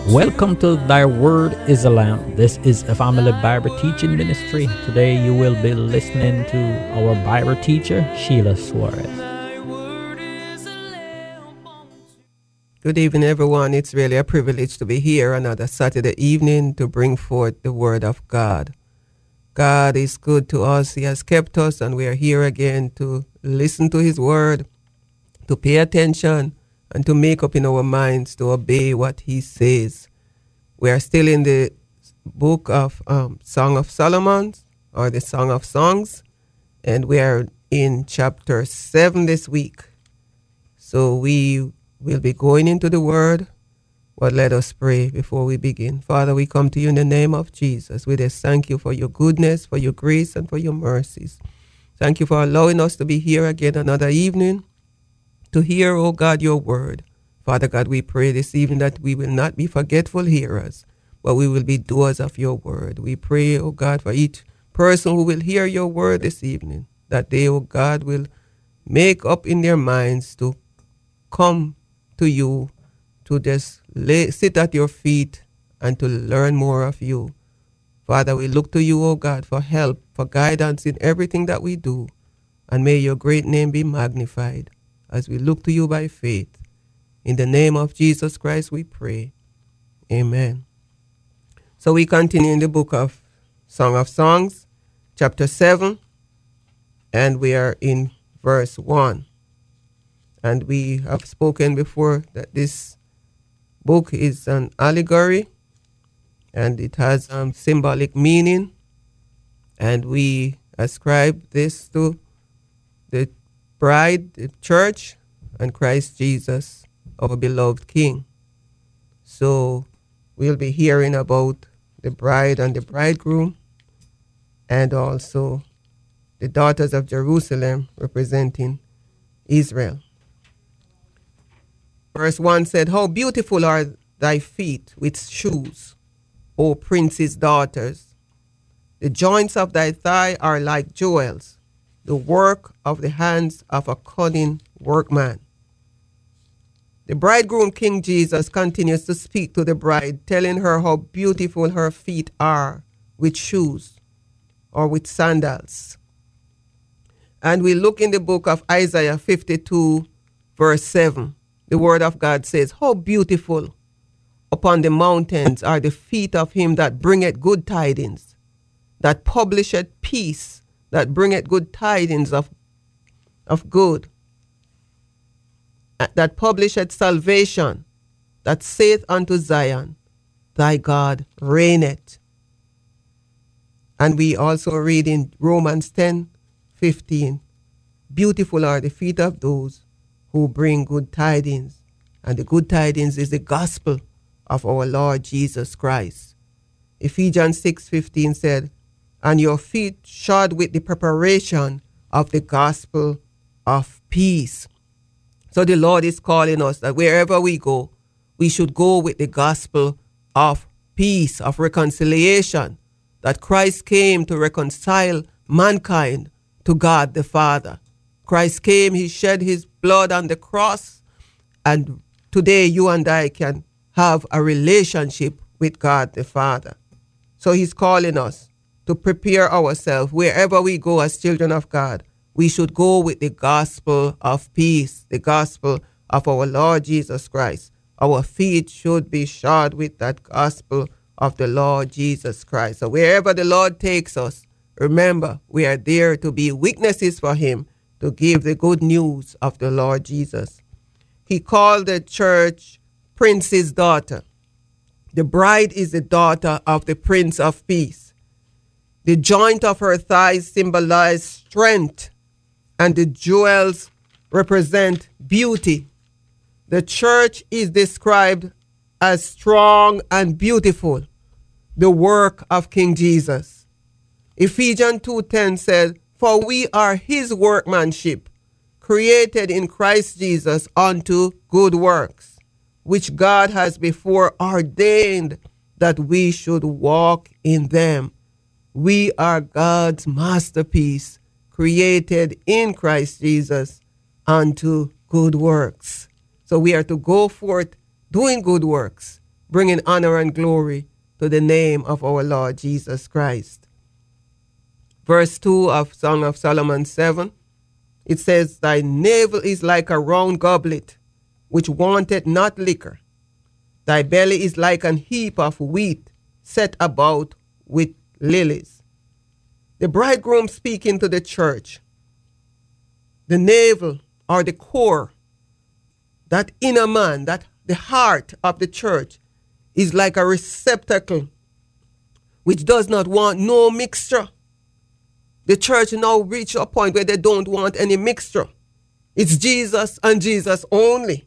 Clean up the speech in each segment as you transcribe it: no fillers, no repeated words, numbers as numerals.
Welcome to Thy Word is a Lamp. This is a family Bible teaching ministry. Today you will be listening to our Bible teacher, Sheila Suarez. Good evening, everyone. It's really a privilege to be here another Saturday evening to bring forth the Word of God. God is good to us. He has kept us, and we are here again to listen to His Word, to pay attention, and to make up in our minds to obey what He says. We are still in the book of Song of Solomon, or the Song of Songs, and we are in chapter 7 this week. So we will be going into the Word. But let us pray before we begin. Father, we come to you in the name of Jesus. We just thank you for your goodness, for your grace, and for your mercies. Thank you for allowing us to be here again another evening to hear, oh God, your word. Father God, we pray this evening that we will not be forgetful hearers, but we will be doers of your word. We pray, oh God, for each person who will hear your word this evening, that they, oh God, will make up in their minds to come to you, to just sit at your feet and to learn more of you. Father, we look to you, O God, for help, for guidance in everything that we do. And may your great name be magnified as we look to you by faith. In the name of Jesus Christ we pray. Amen. So we continue in the book of Song of Songs, chapter 7, and we are in verse 1. And we have spoken before that this book is an allegory, and it has symbolic meaning, and we ascribe this to the bride, the church, and Christ Jesus, our beloved King. So we'll be hearing about the bride and the bridegroom, and also the daughters of Jerusalem representing Israel. Verse 1 said, "How beautiful are thy feet with shoes, O prince's daughters. The joints of thy thigh are like jewels, the work of the hands of a cunning workman." The bridegroom, King Jesus, continues to speak to the bride, telling her how beautiful her feet are with shoes or with sandals. And we look in the book of Isaiah 52, verse 7. The word of God says, "How beautiful upon the mountains are the feet of him that bringeth good tidings, that publisheth peace, that bringeth good tidings of good, that publisheth salvation, that saith unto Zion, thy God reigneth." And we also read in Romans 10:15, "Beautiful are the feet of those who bring good tidings." And the good tidings is the gospel of our Lord Jesus Christ. Ephesians 6:15 said, "And your feet shod with the preparation of the gospel of peace." So the Lord is calling us that wherever we go, we should go with the gospel of peace, of reconciliation, that Christ came to reconcile mankind to God the Father. Christ came, he shed his blood on the cross, and today you and I can have a relationship with God the Father. So he's calling us to prepare ourselves wherever we go as children of God. We should go with the gospel of peace, the gospel of our Lord Jesus Christ. Our feet should be shod with that gospel of the Lord Jesus Christ. So wherever the Lord takes us, remember, we are there to be witnesses for him, to give the good news of the Lord Jesus. He called the church Prince's daughter. The bride is the daughter of the Prince of Peace. The joint of her thighs symbolize strength, and the jewels represent beauty. The church is described as strong and beautiful, the work of King Jesus. Ephesians 2:10 said, "For we are his workmanship, created in Christ Jesus unto good works, which God has before ordained that we should walk in them." We are God's masterpiece, created in Christ Jesus unto good works. So we are to go forth doing good works, bringing honor and glory to the name of our Lord Jesus Christ. Verse 2 of Song of Solomon 7, it says, Thy navel is like a round goblet, which wanteth not liquor. Thy belly is like an heap of wheat, set about with lilies. The bridegroom speaking to the church. The navel or the core, that inner man, that the heart of the church is like a receptacle which does not want no mixture. The church now reach a point where they don't want any mixture. It's Jesus and Jesus only.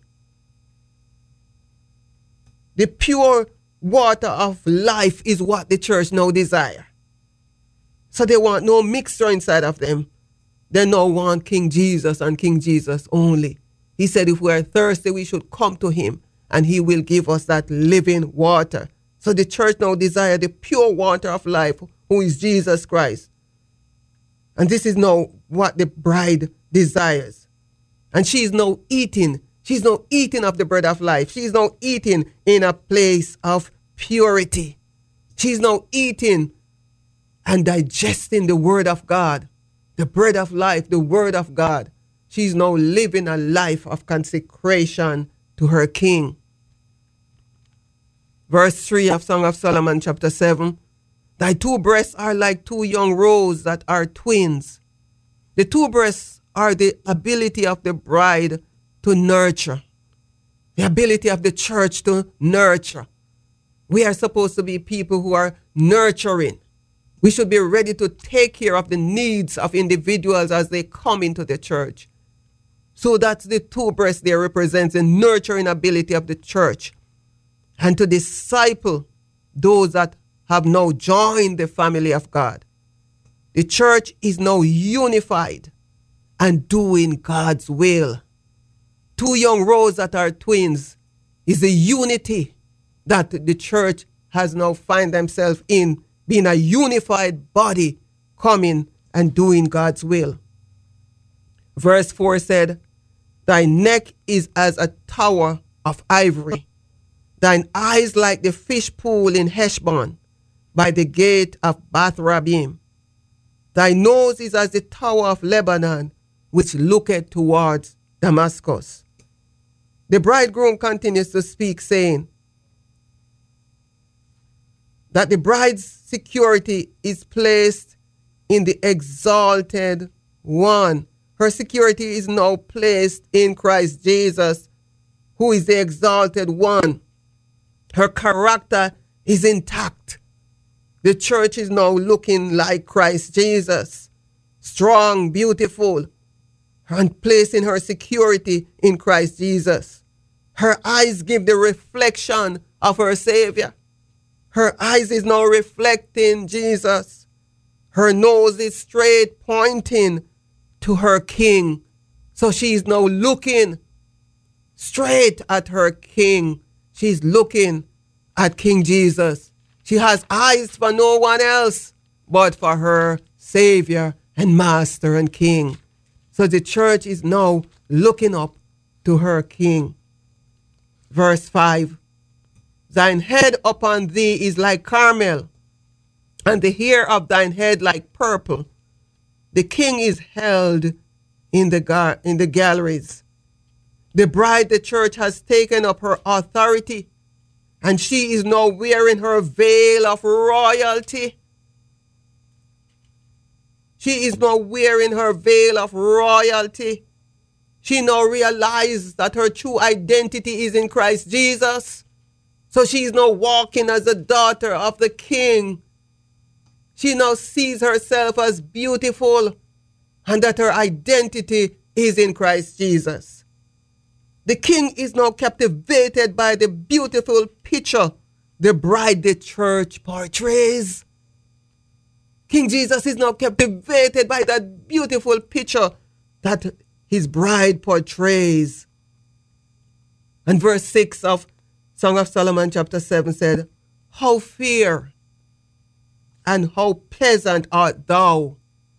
The pure water of life is what the church now desire. So they want no mixture inside of them. They now want King Jesus and King Jesus only. He said if we are thirsty, we should come to him and he will give us that living water. So the church now desire the pure water of life, who is Jesus Christ. And this is now what the bride desires. And she is now eating. She's now eating of the bread of life. She's now eating in a place of purity. She's now eating and digesting the word of God, the bread of life, the word of God. She's now living a life of consecration to her king. Verse 3 of Song of Solomon chapter 7. Thy two breasts are like two young roes that are twins. The two breasts are the ability of the bride to nurture. The ability of the church to nurture. We are supposed to be people who are nurturing. We should be ready to take care of the needs of individuals as they come into the church. So that's the two breasts there represents the nurturing ability of the church. And to disciple those that have now joined the family of God. The church is now unified and doing God's will. Two young roes that are twins is the unity that the church has now find themselves in, being a unified body coming and doing God's will. Verse 4 said, Thy neck is as a tower of ivory, thine eyes like the fish pool in Heshbon, by the gate of Bath-Rabbim. Thy nose is as the tower of Lebanon, which looketh towards Damascus. The bridegroom continues to speak, saying that the bride's security is placed in the exalted one. Her security is now placed in Christ Jesus, who is the exalted one. Her character is intact. The church is now looking like Christ Jesus, strong, beautiful, and placing her security in Christ Jesus. Her eyes give the reflection of her Savior. Her eyes is now reflecting Jesus. Her nose is straight, pointing to her King. So she is now looking straight at her King. She's looking at King Jesus. She has eyes for no one else but for her Savior and Master and King. So the church is now looking up to her King. Verse 5. Thine head upon thee is like Carmel, and the hair of thine head like purple. The king is held in the galleries. The bride, the church, has taken up her authority, and she is now wearing her veil of royalty. She is now wearing her veil of royalty. She now realizes that her true identity is in Christ Jesus. So she is now walking as a daughter of the King. She now sees herself as beautiful and that her identity is in Christ Jesus. The King is now captivated by the beautiful picture the bride, the church, portrays. King Jesus is now captivated by that beautiful picture that his bride portrays. And verse 6 of Song of Solomon chapter 7 said, How fair and how pleasant art thou,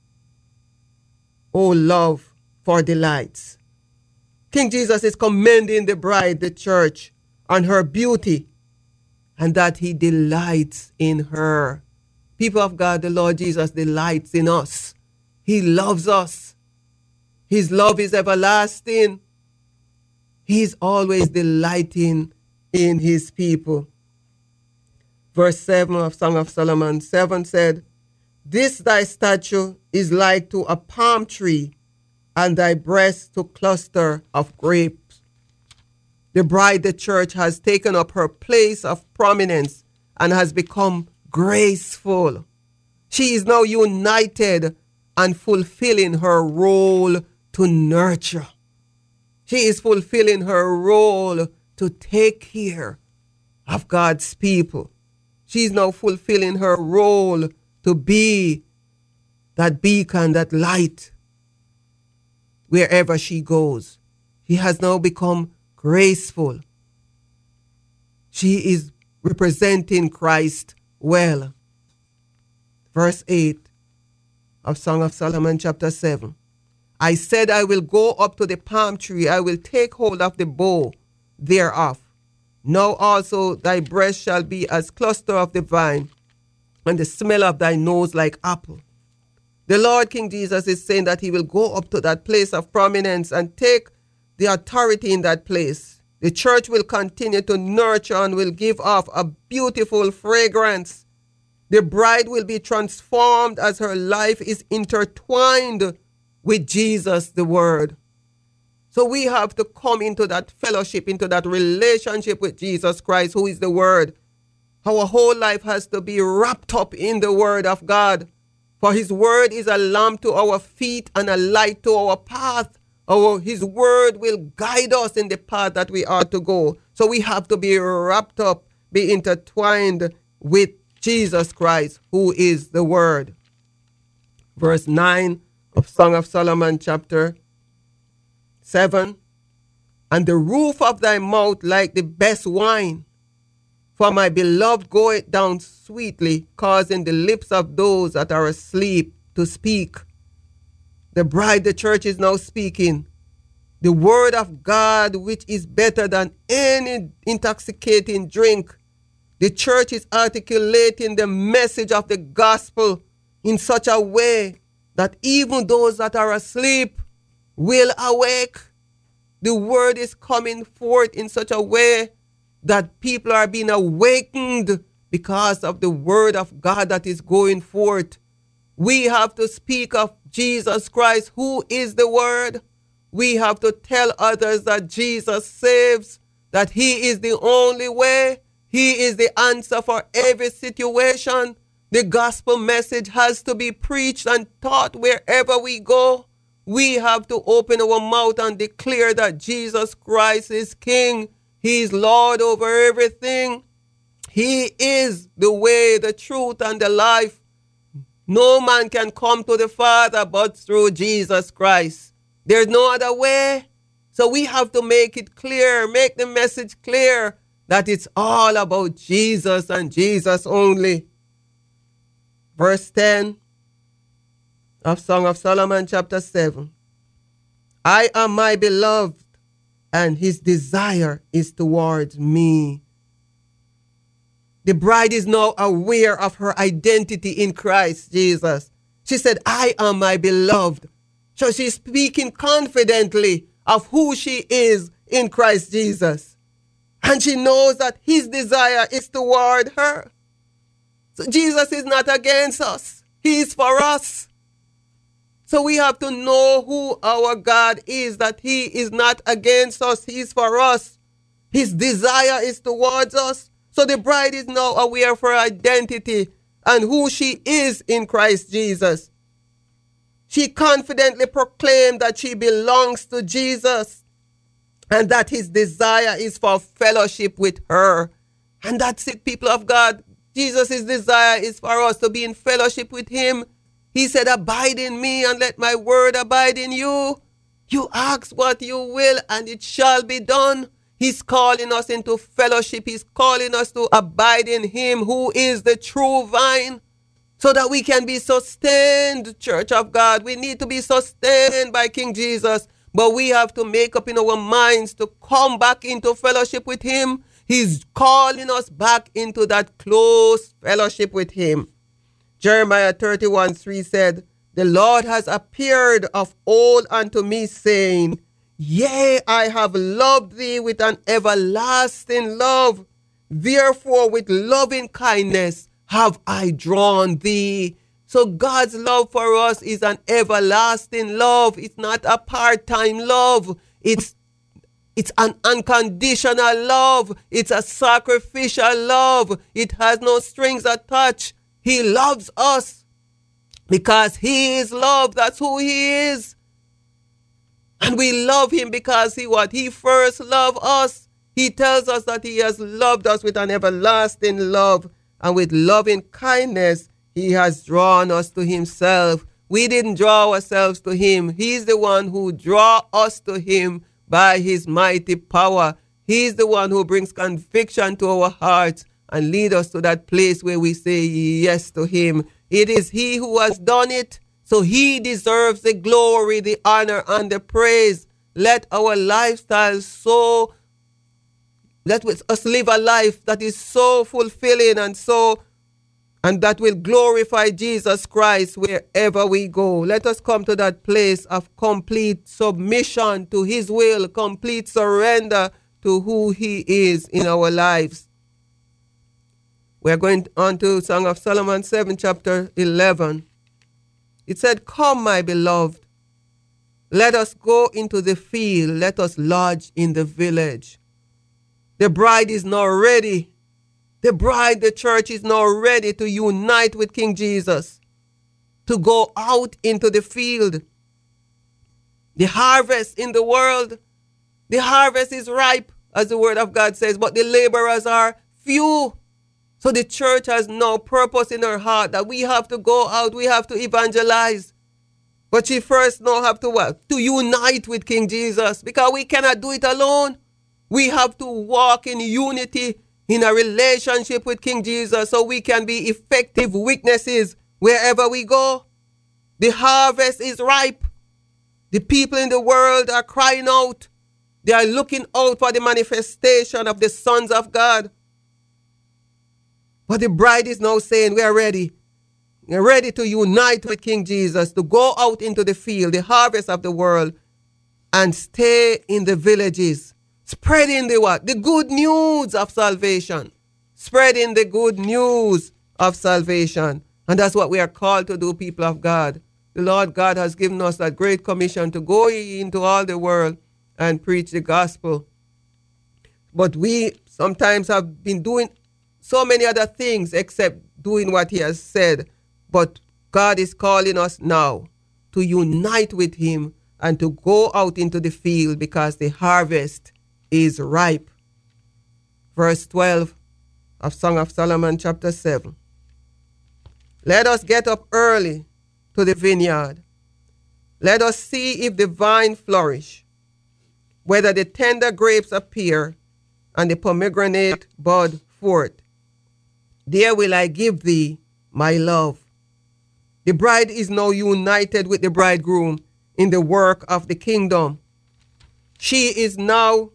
O love, for delights. King Jesus is commending the bride, the church, on her beauty. and that he delights in her. People of God, the Lord Jesus delights in us. He loves us. His love is everlasting. He's always delighting in his people. Verse 7 of Song of Solomon 7 said, "This thy statue is like to a palm tree, and thy breast to cluster of grapes." The bride, the church, has taken up her place of prominence and has become graceful. She is now united and fulfilling her role to nurture. She is fulfilling her role to take care of God's people. She is now fulfilling her role to be that beacon, that light, wherever she goes. She has now become graceful. She is representing Christ well. Verse 8 of Song of Solomon chapter 7. "I said, I will go up to the palm tree, I will take hold of the bough thereof. Now also thy breast shall be as cluster of the vine, and the smell of thy nose like apple." The Lord King Jesus is saying that he will go up to that place of prominence and take the authority in that place. The church will continue to nurture and will give off a beautiful fragrance. The bride will be transformed as her life is intertwined with Jesus, the Word. So we have to come into that fellowship, into that relationship with Jesus Christ, who is the Word. Our whole life has to be wrapped up in the Word of God. For his Word is a lamp to our feet and a light to our path. His Word will guide us in the path that we ought to go. So we have to be wrapped up, be intertwined with Jesus Christ, who is the Word. Verse 9 of Song of Solomon chapter 7. "And the roof of thy mouth like the best wine, for my beloved goeth down sweetly, causing the lips of those that are asleep to speak." The bride, the church, is now speaking the word of God, which is better than any intoxicating drink. The church is articulating the message of the gospel in such a way that even those that are asleep will awake. The word is coming forth in such a way that people are being awakened because of the word of God that is going forth. We have to speak of Jesus Christ, who is the Word. We have to tell others that Jesus saves, that he is the only way. He is the answer for every situation. The gospel message has to be preached and taught wherever we go. We have to open our mouth and declare that Jesus Christ is King. He is Lord over everything. He is the way, the truth, and the life. No man can come to the Father but through Jesus Christ. There's no other way. So we have to make it clear, make the message clear that it's all about Jesus and Jesus only. Verse 10 of Song of Solomon chapter 7. "I am my beloved, and his desire is towards me." The bride is now aware of her identity in Christ Jesus. She said, "I am my beloved." So she's speaking confidently of who she is in Christ Jesus. And she knows that his desire is toward her. So Jesus is not against us. He is for us. So we have to know who our God is, that he is not against us. He is for us. His desire is towards us. So the bride is now aware of her identity and who she is in Christ Jesus. She confidently proclaimed that she belongs to Jesus and that his desire is for fellowship with her. And that's it, people of God. Jesus' desire is for us to be in fellowship with him. He said, "Abide in me and let my word abide in you." You ask what you will and it shall be done. He's calling us into fellowship. He's calling us to abide in him who is the true vine, so that we can be sustained, church of God. We need to be sustained by King Jesus, but we have to make up in our minds to come back into fellowship with him. He's calling us back into that close fellowship with him. Jeremiah 31:3 said, the Lord has appeared of old unto me, saying, yea, I have loved thee with an everlasting love. Therefore, with loving kindness have I drawn thee. So God's love for us is an everlasting love. It's not a part-time love. It's an unconditional love. It's a sacrificial love. It has no strings attached. He loves us because he is love. That's who he is. And we love him because he first loved us. He tells us that he has loved us with an everlasting love, and with loving kindness he has drawn us to himself. We didn't draw ourselves to him. He's the one who draw us to him by his mighty power. He's the one who brings conviction to our hearts and lead us to that place where we say yes to him. It is he who has done it, so he deserves the glory, the honor, and the praise. Let our lifestyle let us live a life that is so fulfilling and that will glorify Jesus Christ wherever we go. Let us come to that place of complete submission to his will, complete surrender to who he is in our lives. We're going on to Song of Solomon 7, chapter 11. It said, come, my beloved, let us go into the field, let us lodge in the village. The bride is now ready. The bride, the church, is now ready to unite with King Jesus, to go out into the field. The harvest in the world, the harvest is ripe, as the word of God says, but the laborers are few. So the church has no purpose in her heart that we have to go out, we have to evangelize. But she first now have to what? To unite with King Jesus, because we cannot do it alone. We have to walk in unity, in a relationship with King Jesus, so we can be effective witnesses wherever we go. The harvest is ripe. The people in the world are crying out. They are looking out for the manifestation of the sons of God. But the bride is now saying, we are ready. We are ready to unite with King Jesus, to go out into the field, the harvest of the world, and stay in the villages, spreading the what? The good news of salvation. Spreading the good news of salvation. And that's what we are called to do, people of God. The Lord God has given us that great commission to go into all the world and preach the gospel. But we sometimes have been doing so many other things except doing what he has said. But God is calling us now to unite with him and to go out into the field because the harvest is ripe. Verse 12 of Song of Solomon chapter 7. Let us get up early to the vineyard. Let us see if the vine flourish, whether the tender grapes appear and the pomegranate bud forth. There will I give thee my love. The bride is now united with the bridegroom in the work of the kingdom. She is now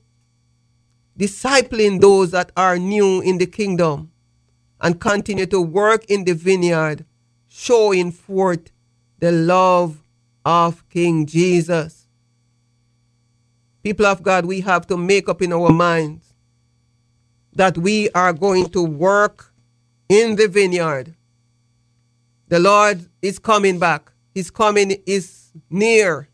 discipling those that are new in the kingdom and continue to work in the vineyard, showing forth the love of King Jesus. People of God, we have to make up in our minds that we are going to work in the vineyard. The Lord is coming back. His coming is near.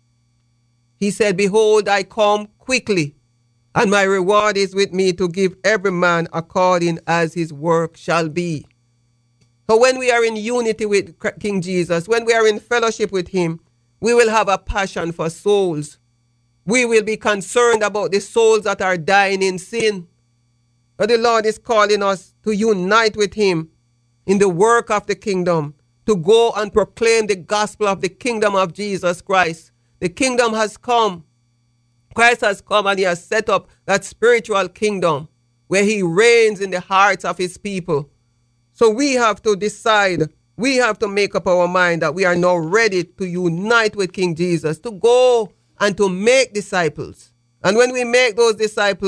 He said, behold, I come quickly, and my reward is with me to give every man according as his work shall be. So when we are in unity with King Jesus, when we are in fellowship with him, we will have a passion for souls. We will be concerned about the souls that are dying in sin. But the Lord is calling us to unite with him in the work of the kingdom, to go and proclaim the gospel of the kingdom of Jesus Christ. The kingdom has come. Christ has come and he has set up that spiritual kingdom where he reigns in the hearts of his people. So we have to decide, we have to make up our mind that we are now ready to unite with King Jesus, to go and to make disciples. And when we make those disciples,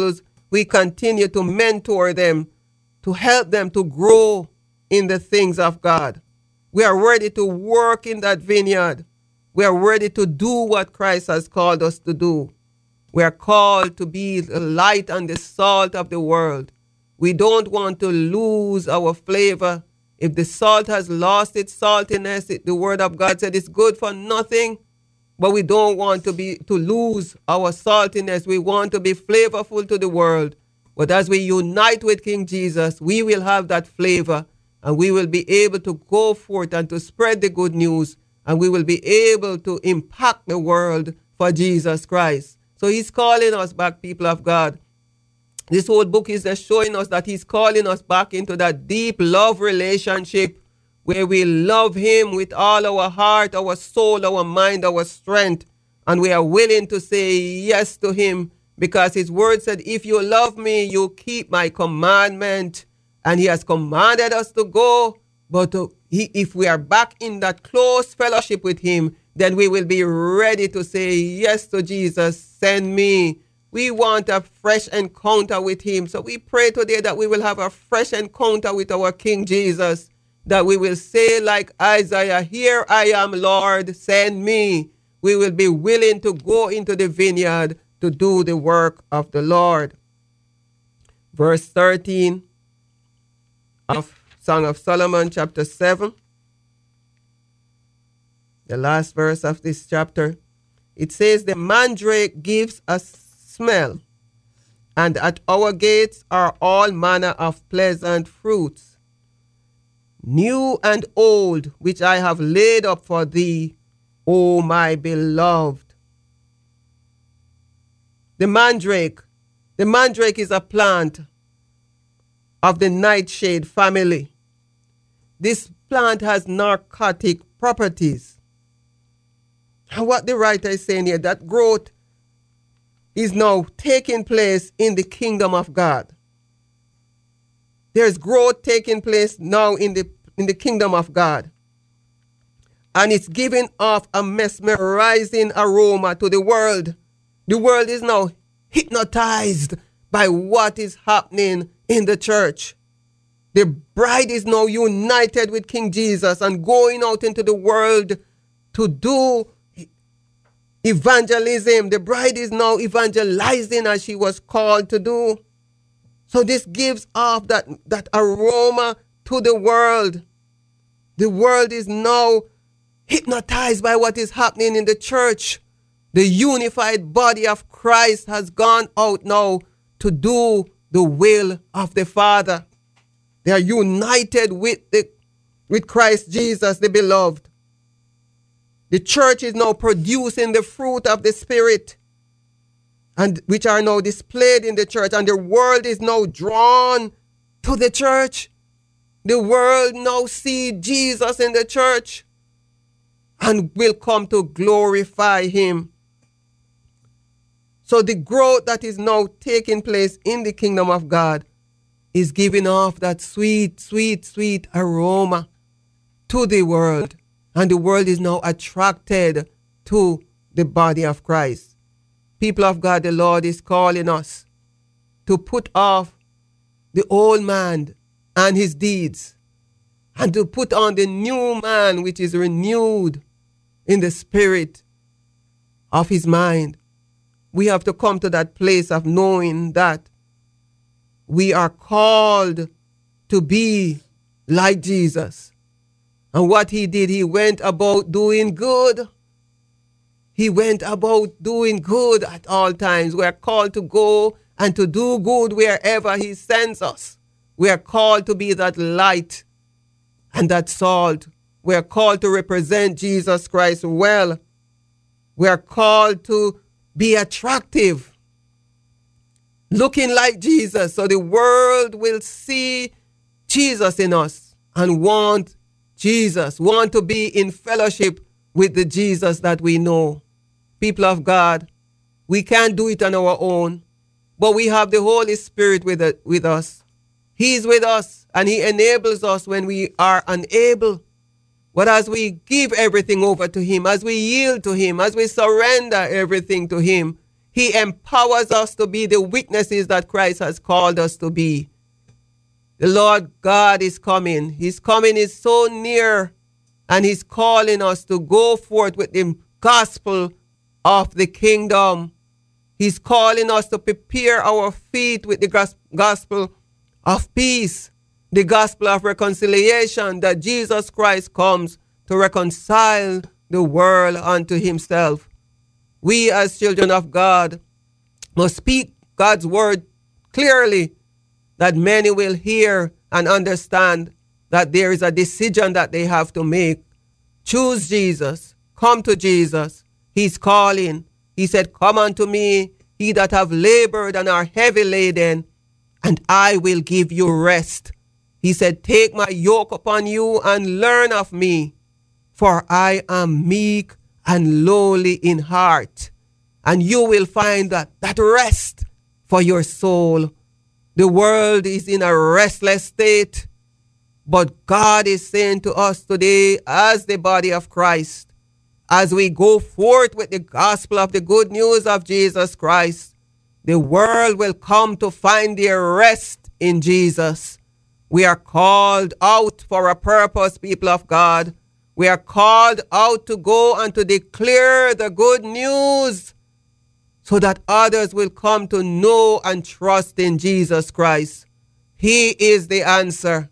we continue to mentor them, to help them to grow in the things of God. We are ready to work in that vineyard. We are ready to do what Christ has called us to do. We are called to be the light and the salt of the world. We don't want to lose our flavor. If the salt has lost its saltiness, the word of God said it's good for nothing. But we don't want to lose our saltiness. We want to be flavorful to the world. But as we unite with King Jesus, we will have that flavor, and we will be able to go forth and to spread the good news, and we will be able to impact the world for Jesus Christ. So he's calling us back, people of God. This whole book is just showing us that he's calling us back into that deep love relationship where we love him with all our heart, our soul, our mind, our strength, and we are willing to say yes to him, because his word said, if you love me, you keep my commandment. And he has commanded us to go, but if we are back in that close fellowship with him, then we will be ready to say yes to Jesus. Send me. We want a fresh encounter with him. So we pray today that we will have a fresh encounter with our King Jesus, that we will say like Isaiah, here I am, Lord, send me. We will be willing to go into the vineyard to do the work of the Lord. Verse 13 of Song of Solomon, chapter 7, the last verse of this chapter. It says, the mandrake gives a smell, and at our gates are all manner of pleasant fruits, new and old, which I have laid up for thee, O my beloved. The mandrake is a plant of the nightshade family. This plant has narcotic properties. And what the writer is saying here, that growth is now taking place in the kingdom of God. There's growth taking place now in the kingdom of God. And it's giving off a mesmerizing aroma to the world. The world is now hypnotized by what is happening in the church. The bride is now united with King Jesus and going out into the world to do evangelism. The bride is now evangelizing as she was called to do. So this gives off that aroma to the world. The world is now hypnotized by what is happening in the church. The unified body of Christ has gone out now to do the will of the Father. They are united with Christ Jesus, the beloved. The church is now producing the fruit of the Spirit, and which are now displayed in the church, and the world is now drawn to the church. The world now see Jesus in the church and will come to glorify him. So the growth that is now taking place in the kingdom of God is giving off that sweet, sweet, sweet aroma to the world. And the world is now attracted to the body of Christ. People of God, the Lord is calling us to put off the old man and his deeds, and to put on the new man, which is renewed in the spirit of his mind. We have to come to that place of knowing that we are called to be like Jesus. And what he did, he went about doing good. He went about doing good at all times. We are called to go and to do good wherever he sends us. We are called to be that light and that salt. We are called to represent Jesus Christ well. We are called to be attractive, looking like Jesus, so the world will see Jesus in us and want Jesus, want to be in fellowship with the Jesus that we know. People of God, we can't do it on our own, but we have the Holy Spirit with us. He's with us, and he enables us when we are unable. But as we give everything over to him, as we yield to him, as we surrender everything to him, He empowers us to be the witnesses that Christ has called us to be. The Lord God is coming. His coming is so near, and he's calling us to go forth with the gospel of the kingdom. He's calling us to prepare our feet with the gospel of peace, the gospel of reconciliation, that Jesus Christ comes to reconcile the world unto himself. We as children of God must speak God's word clearly, that many will hear and understand that there is a decision that they have to make. Choose Jesus. Come to Jesus. He's calling. He said, come unto me, ye that have labored and are heavy laden, and I will give you rest. He said, take my yoke upon you and learn of me, for I am meek and lowly in heart, and you will find that rest for your soul. The world is in a restless state, but God is saying to us today, as the body of Christ, as we go forth with the gospel of the good news of Jesus Christ, the world will come to find their rest in Jesus. We are called out for a purpose, people of God. We are called out to go and to declare the good news so that others will come to know and trust in Jesus Christ. He is the answer.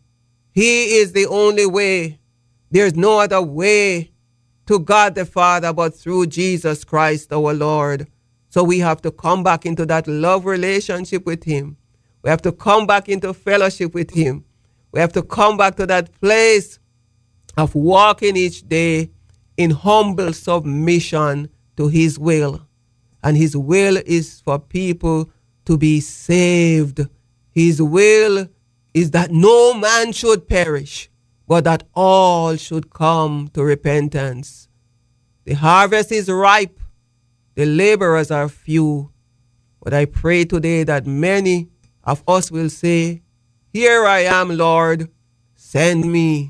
He is the only way. There's no other way to God the Father but through Jesus Christ our Lord. So we have to come back into that love relationship with him. We have to come back into fellowship with him. We have to come back to that place of walking each day in humble submission to his will. And his will is for people to be saved. His will is that no man should perish, but that all should come to repentance. The harvest is ripe. The laborers are few. But I pray today that many of us will say, here I am, Lord, send me.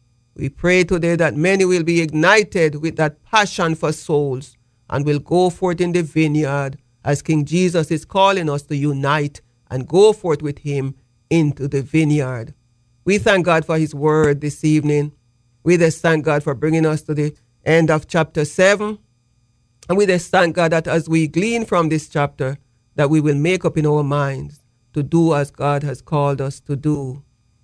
We pray today that many will be ignited with that passion for souls and will go forth in the vineyard as King Jesus is calling us to unite and go forth with him into the vineyard. We thank God for his word this evening. We just thank God for bringing us to the end of chapter 7. And we just thank God that as we glean from this chapter, that we will make up in our minds to do as God has called us to do.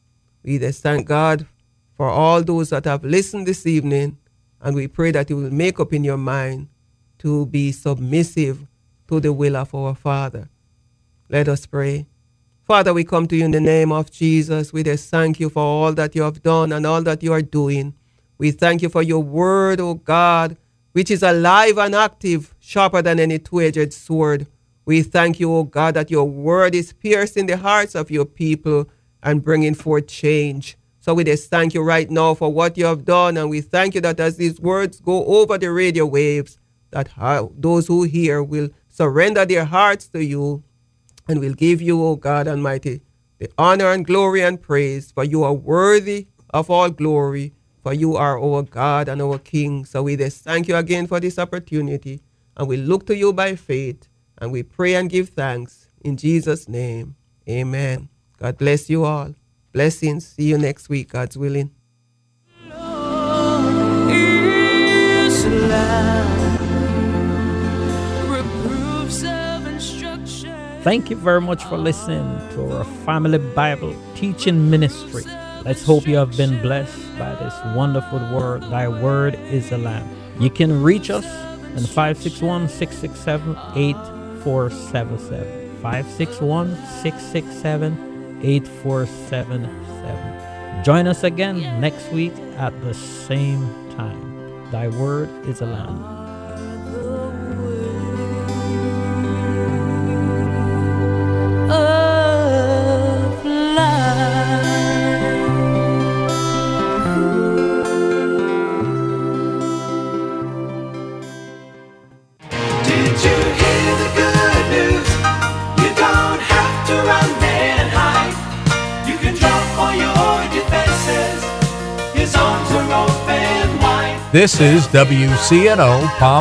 We just thank God for all those that have listened this evening, and we pray that you will make up in your mind to be submissive to the will of our Father. Let us pray. Father, we come to you in the name of Jesus. We just thank you for all that you have done and all that you are doing. We thank you for your word, O God, which is alive and active, sharper than any two-edged sword. We thank you, O God, that your word is piercing the hearts of your people and bringing forth change. So we just thank you right now for what you have done, and we thank you that as these words go over the radio waves, that those who hear will surrender their hearts to you and will give you, O God Almighty, the honor and glory and praise, for you are worthy of all glory, for you are our God and our King. So we just thank you again for this opportunity, and we look to you by faith, and we pray and give thanks in Jesus' name. Amen. God bless you all. Blessings. See you next week, God's willing. Thank you very much for listening to our Family Bible Teaching Ministry. Let's hope you have been blessed by this wonderful word. Thy word is a lamp. You can reach us on 561-667-8477. 561-667-8477. Join us again next week at the same time. Thy word is a lamp. This is WCNO Palm